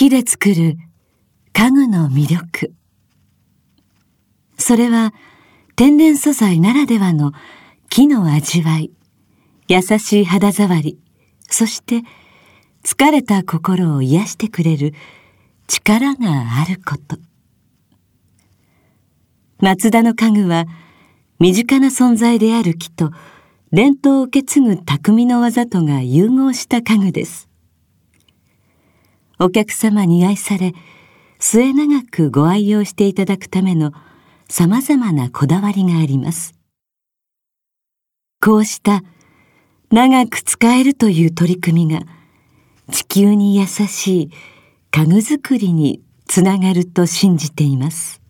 木で作る家具の魅力。それは天然素材ならではの木の味わい、優しい肌触り、そして疲れた心を癒してくれる力があること。松田の家具は身近な存在である木と伝統を受け継ぐ匠の技とが融合した家具です。お客様に愛され、末永くご愛用していただくためのさまざまなこだわりがあります。こうした長く使えるという取り組みが地球に優しい家具作りにつながると信じています。